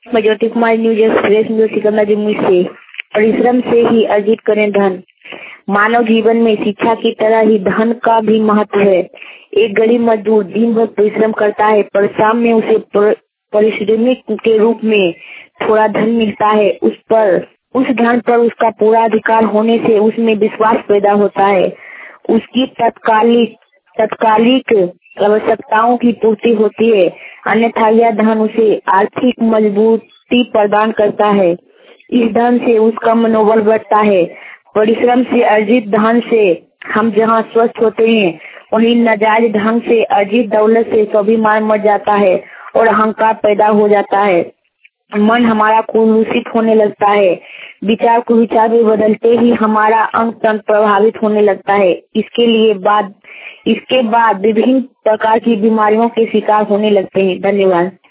मैं Jyoti Kumar news express news Sikandar Jamui से। परिश्रम से ही अर्जित करें धन। मानव जीवन में शिक्षा की तरह ही धन का भी महत्व है। एक गरीब मजदूर दिन भर परिश्रम करता है, पर शाम में उसे पारिश्रमिक के रूप में थोड़ा धन मिलता है। उस धन पर उसका पूरा अधिकार होने से उसमें विश्वास पैदा होता है। उसकी तत्कालिक आवश्यकताओं की पूर्ति होती है, अन्यथा यह धन उसे आर्थिक मजबूती प्रदान करता है। इस धन से उसका मनोबल बढ़ता है। परिश्रम से अर्जित धन से हम जहाँ स्वस्थ होते हैं, वहीं नाजायज ढंग से अर्जित दौलत से स्वाभिमान मर जाता है और अहंकार पैदा हो जाता है। मन हमारा कुलूषित होने लगता है। विचार को विचार में बदलते ही हमारा अंग तंत्र प्रभावित होने लगता है। इसके बाद विभिन्न प्रकार की बीमारियों के शिकार होने लगते हैं। धन्यवाद।